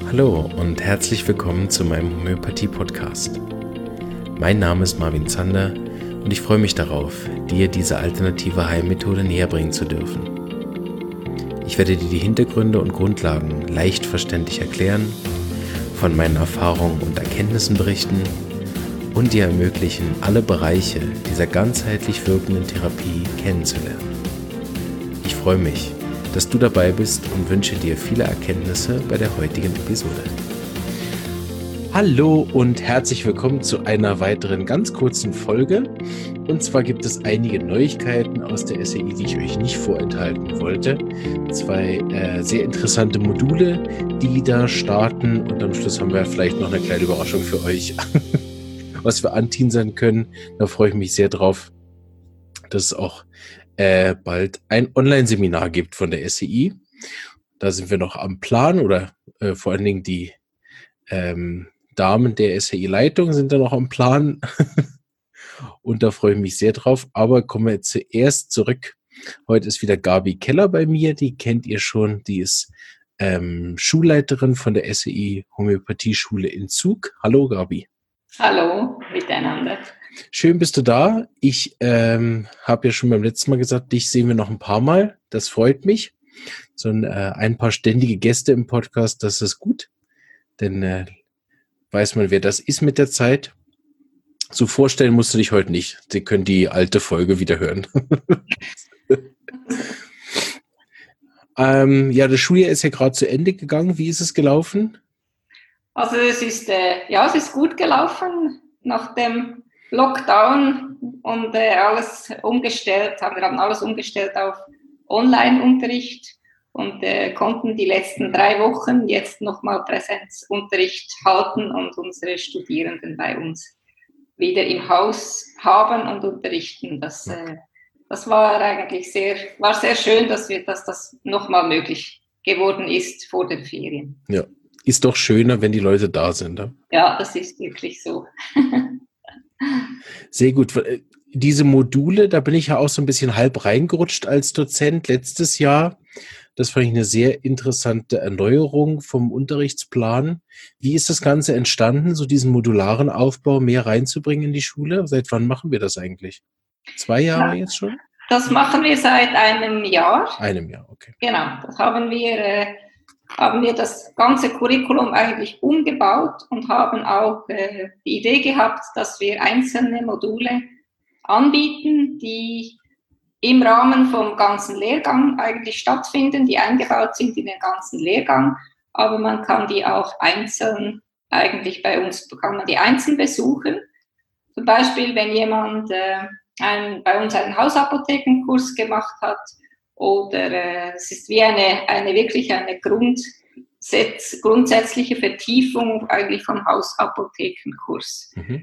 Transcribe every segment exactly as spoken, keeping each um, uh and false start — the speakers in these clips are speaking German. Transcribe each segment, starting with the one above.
Hallo und herzlich willkommen zu meinem Homöopathie-Podcast. Mein Name ist Marvin Zander und ich freue mich darauf, dir diese alternative Heilmethode näher bringen zu dürfen. Ich werde dir die Hintergründe und Grundlagen leicht verständlich erklären, von meinen Erfahrungen und Erkenntnissen berichten und dir ermöglichen, alle Bereiche dieser ganzheitlich wirkenden Therapie kennenzulernen. Ich freue mich, dass du dabei bist und wünsche dir viele Erkenntnisse bei der heutigen Episode. Hallo und herzlich willkommen zu einer weiteren ganz kurzen Folge. Und zwar gibt es einige Neuigkeiten aus der S E I, die ich euch nicht vorenthalten wollte. Zwei äh, sehr interessante Module, die da starten, und am Schluss haben wir vielleicht noch eine kleine Überraschung für euch, was wir anteasern können. Da freue ich mich sehr drauf, dass es auch äh, bald ein Online-Seminar gibt von der S E I. Da sind wir noch am Plan, oder äh, vor allen Dingen die ähm, Damen der S E I-Leitung sind da noch am Plan. Und da freue ich mich sehr drauf. Aber kommen wir jetzt zuerst zurück. Heute ist wieder Gabi Keller bei mir. Die kennt ihr schon. Die ist ähm, Schulleiterin von der S E I Homöopathie-Schule in Zug. Hallo Gabi. Hallo miteinander. Schön bist du da. Ich ähm, habe ja schon beim letzten Mal gesagt, dich sehen wir noch ein paar Mal. Das freut mich. So ein, äh, ein paar ständige Gäste im Podcast, das ist gut. Denn äh, weiß man, wer das ist mit der Zeit. So vorstellen musst du dich heute nicht. Sie können die alte Folge wieder hören. ähm, ja, das Schuljahr ist ja gerade zu Ende gegangen. Wie ist es gelaufen? Also es ist, äh, ja, es ist gut gelaufen. Nach dem Lockdown und äh, alles umgestellt, haben wir haben alles umgestellt auf Online-Unterricht und äh, konnten die letzten drei Wochen jetzt nochmal Präsenzunterricht halten und unsere Studierenden bei uns wieder im Haus haben und unterrichten. Das, äh, das war eigentlich sehr, war sehr schön, dass wir, dass das nochmal möglich geworden ist vor den Ferien. Ja, ist doch schöner, wenn die Leute da sind. Ne? Ja, das ist wirklich so. Sehr gut. Diese Module, da bin ich ja auch so ein bisschen halb reingerutscht als Dozent letztes Jahr. Das fand ich eine sehr interessante Erneuerung vom Unterrichtsplan. Wie ist das Ganze entstanden, so diesen modularen Aufbau mehr reinzubringen in die Schule? Seit wann machen wir das eigentlich? Zwei Jahre jetzt schon? Das machen wir seit einem Jahr. Einem Jahr, okay. Genau, das haben wir, äh, haben wir das ganze Curriculum eigentlich umgebaut und haben auch äh, die Idee gehabt, dass wir einzelne Module anbieten, die im Rahmen vom ganzen Lehrgang eigentlich stattfinden, die eingebaut sind in den ganzen Lehrgang, aber man kann die auch einzeln, eigentlich bei uns kann man die einzeln besuchen. Zum Beispiel, wenn jemand äh, ein, bei uns einen Hausapothekenkurs gemacht hat, oder äh, es ist wie eine, eine wirklich eine Grundsetz, grundsätzliche Vertiefung eigentlich vom Hausapothekenkurs. Mhm.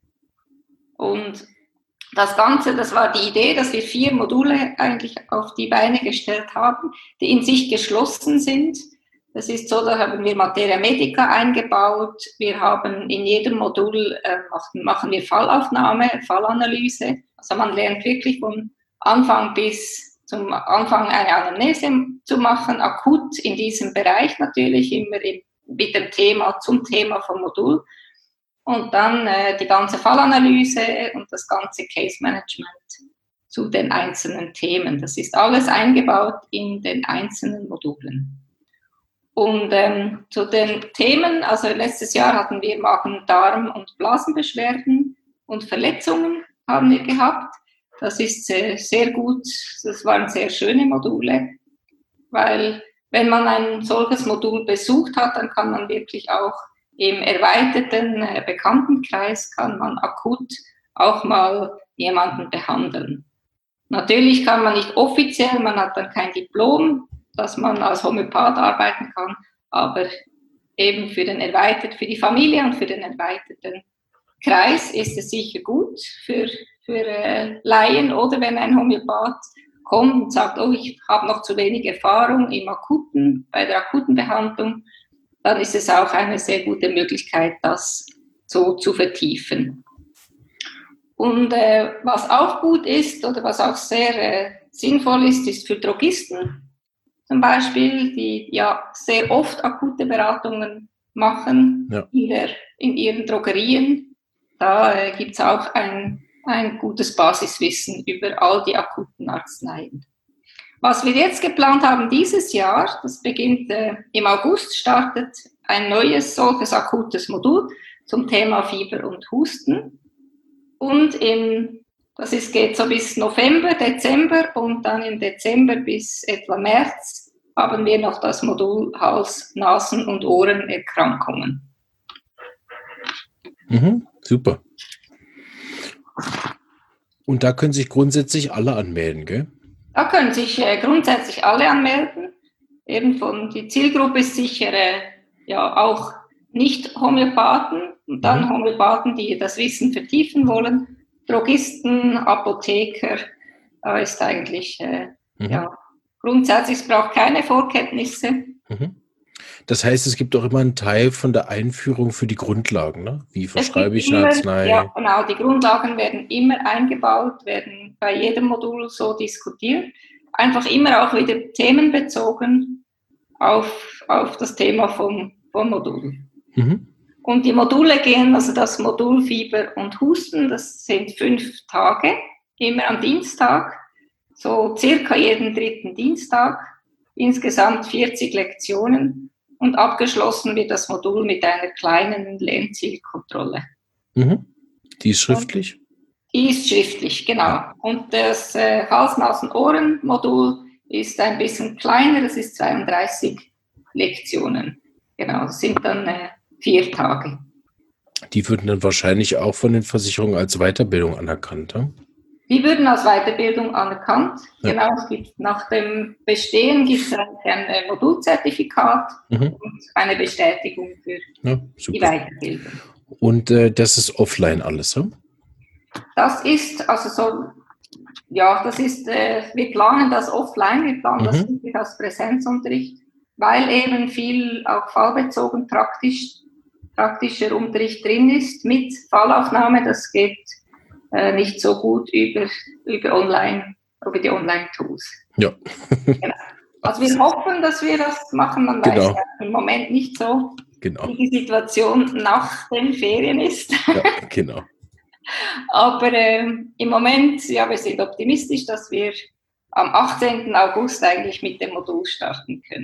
Und das Ganze, das war die Idee, dass wir vier Module eigentlich auf die Beine gestellt haben, die in sich geschlossen sind. Das ist so, da haben wir Materia Medica eingebaut. Wir haben in jedem Modul, äh, machen, machen wir Fallaufnahme, Fallanalyse. Also man lernt wirklich von Anfang bis zum Anfang eine Anamnese zu machen, akut in diesem Bereich natürlich, immer im, mit dem Thema, zum Thema vom Modul. Und dann äh, die ganze Fallanalyse und das ganze Case Management zu den einzelnen Themen. Das ist alles eingebaut in den einzelnen Modulen. Und ähm, zu den Themen, also letztes Jahr hatten wir Magen-, Darm- und Blasenbeschwerden und Verletzungen haben wir gehabt. Das ist sehr, sehr gut, das waren sehr schöne Module, weil wenn man ein solches Modul besucht hat, dann kann man wirklich auch im erweiterten äh, Bekanntenkreis kann man akut auch mal jemanden behandeln. Natürlich kann man nicht offiziell, man hat dann kein Diplom, dass man als Homöopath arbeiten kann, aber eben für den erweitert, für die Familie und für den erweiterten Kreis ist es sicher gut für, für äh, Laien, oder wenn ein Homöopath kommt und sagt, oh, ich habe noch zu wenig Erfahrung im akuten, bei der akuten Behandlung, dann ist es auch eine sehr gute Möglichkeit, das so zu vertiefen. Und äh, was auch gut ist oder was auch sehr äh, sinnvoll ist, ist für Drogisten. zum Beispiel, die ja sehr oft akute Beratungen machen Ja. in, der, in ihren Drogerien. Da äh, gibt es auch ein, ein gutes Basiswissen über all die akuten Arzneien. Was wir jetzt geplant haben dieses Jahr, das beginnt äh, im August, startet ein neues solches akutes Modul zum Thema Fieber und Husten. Und im, das ist, geht so bis November, Dezember und dann im Dezember bis etwa März haben wir noch das Modul Hals-, Nasen- und Ohrenerkrankungen. Mhm, super. Und da können sich grundsätzlich alle anmelden, gell? Da können sich äh, grundsätzlich alle anmelden. Eben von, die Zielgruppe ist sicher äh, ja auch nicht Homöopathen und dann mhm. Homöopathen, die das Wissen vertiefen wollen, Drogisten, Apotheker. Da ist eigentlich äh, mhm. ja grundsätzlich, es braucht keine Vorkenntnisse. Mhm. Das heißt, es gibt auch immer einen Teil von der Einführung für die Grundlagen, ne? Wie verschreibe ich eine Arznei? Ja, genau, die Grundlagen werden immer eingebaut, werden bei jedem Modul so diskutiert. Einfach immer auch wieder themenbezogen auf, auf das Thema vom, vom Modul. Mhm. Und die Module gehen, also das Modul Fieber und Husten, das sind fünf Tage, immer am Dienstag, so circa jeden dritten Dienstag, insgesamt vierzig Lektionen. Und abgeschlossen wird das Modul mit einer kleinen Lernzielkontrolle. Mhm. Die ist schriftlich? Und die ist schriftlich, genau. Und das äh, Hals-, Nasen-, Ohren-Modul ist ein bisschen kleiner, das ist zweiunddreißig Lektionen. Genau, das sind dann äh, vier Tage. Die würden dann wahrscheinlich auch von den Versicherungen als Weiterbildung anerkannt, ja? Die würden als Weiterbildung anerkannt. Ja. Genau, es gibt nach dem Bestehen gibt es ein, ein Modulzertifikat mhm. und eine Bestätigung für ja, die Weiterbildung. Und äh, das ist offline alles, ja? Das ist, also so, ja, das ist, äh, wir planen das offline, wir planen mhm. das wirklich als Präsenzunterricht, weil eben viel auch fallbezogen praktisch, praktischer Unterricht drin ist, mit Fallaufnahme, das geht Äh, nicht so gut über, über online, über die Online-Tools. Ja. Genau. Also wir hoffen, dass wir das machen, man genau. weiß ja im Moment nicht so, genau. wie die Situation nach den Ferien ist. Ja, genau. Aber äh, im Moment, ja, wir sind optimistisch, dass wir am achtzehnten August eigentlich mit dem Modul starten können.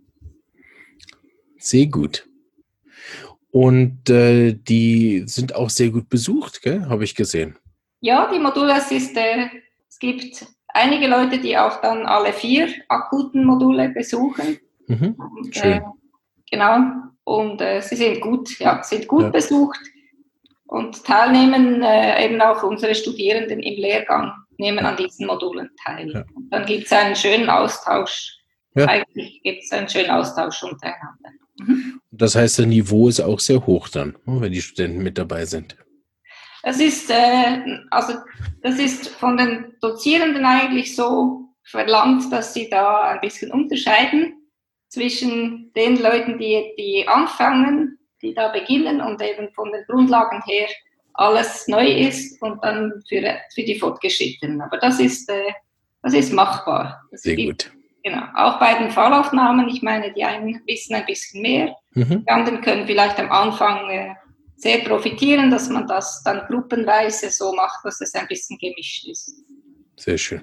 Sehr gut. Und äh, die sind auch sehr gut besucht, gell? Habe ich gesehen. Ja, die Module, es, ist, äh, es gibt einige Leute, die auch dann alle vier akuten Module besuchen. Mhm. Und, Schön. Äh, genau, und äh, sie sind gut, ja, sind gut ja. besucht und teilnehmen äh, eben auch unsere Studierenden im Lehrgang, nehmen an diesen Modulen teil. Ja. Und dann gibt es einen schönen Austausch. Ja. Eigentlich gibt es einen schönen Austausch untereinander. Mhm. Das heißt, das Niveau ist auch sehr hoch dann, wenn die Studenten mit dabei sind. Das ist, äh, also, das ist von den Dozierenden eigentlich so verlangt, dass sie da ein bisschen unterscheiden zwischen den Leuten, die, die anfangen, die da beginnen und eben von den Grundlagen her alles neu ist und dann für, für die Fortgeschrittenen. Aber das ist, äh, das ist machbar. Das Sehr gibt, gut. Genau. Auch bei den Fallaufnahmen, ich meine, die einen wissen ein bisschen mehr, mhm. die anderen können vielleicht am Anfang äh, sehr profitieren, dass man das dann gruppenweise so macht, dass es ein bisschen gemischt ist. Sehr schön.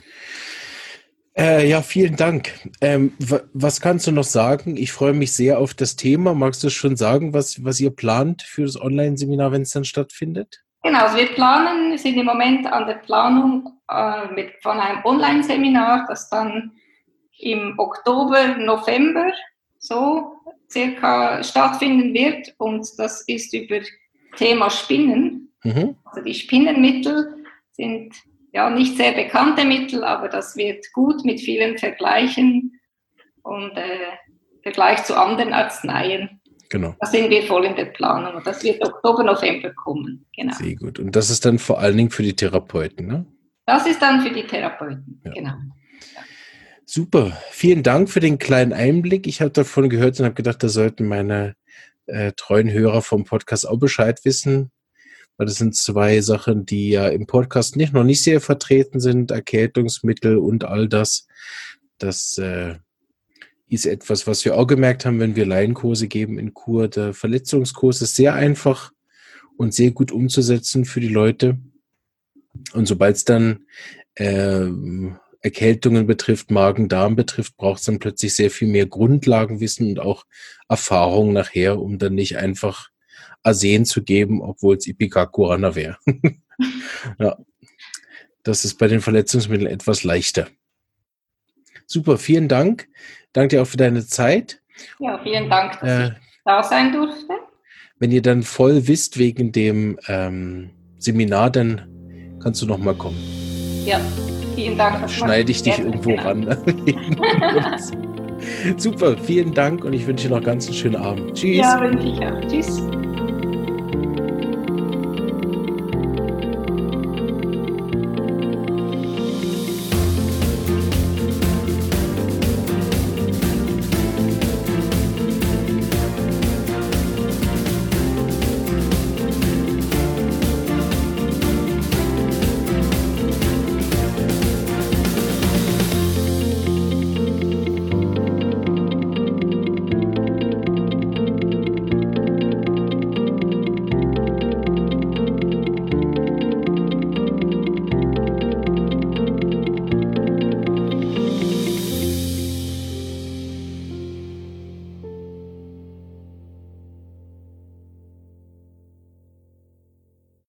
Äh, ja, vielen Dank. Ähm, w- was kannst du noch sagen? Ich freue mich sehr auf das Thema. Magst du schon sagen, was, was ihr plant für das Online-Seminar, wenn es dann stattfindet? Genau, also wir planen, wir sind im Moment an der Planung äh, mit, von einem Online-Seminar, das dann im Oktober, November so circa stattfinden wird, und das ist über Thema Spinnen. Mhm. Also die Spinnenmittel sind ja nicht sehr bekannte Mittel, aber das wird gut mit vielen Vergleichen und äh, Vergleich zu anderen Arzneien. Genau. Da sind wir voll in der Planung und das wird Oktober, November kommen. Genau. Sehr gut. Und das ist dann vor allen Dingen für die Therapeuten, ne? Das ist dann für die Therapeuten, ja. Genau. Super, vielen Dank für den kleinen Einblick. Ich habe davon gehört und habe gedacht, da sollten meine äh, treuen Hörer vom Podcast auch Bescheid wissen, weil das sind zwei Sachen, die ja im Podcast nicht noch nicht sehr vertreten sind, Erkältungsmittel und all das. Das äh, ist etwas, was wir auch gemerkt haben, wenn wir Laienkurse geben in Chur. Der Verletzungskurs ist sehr einfach und sehr gut umzusetzen für die Leute. Und sobald es dann äh, Erkältungen betrifft, Magen-Darm betrifft, braucht es dann plötzlich sehr viel mehr Grundlagenwissen und auch Erfahrung nachher, um dann nicht einfach Arsen zu geben, obwohl es Ipecacuanha wäre. Ja, das ist bei den Verletzungsmitteln etwas leichter. Super, vielen Dank. Danke dir auch für deine Zeit. Ja, vielen Dank, dass Äh, ich da sein durfte. Wenn ihr dann voll wisst wegen dem ähm, Seminar, dann kannst du noch mal kommen. Ja, vielen Dank. Dann schneide ich dich irgendwo genau. ran. Super, vielen Dank und ich wünsche dir noch ganz einen schönen Abend. Tschüss. Ja, wünsche ich auch. Tschüss.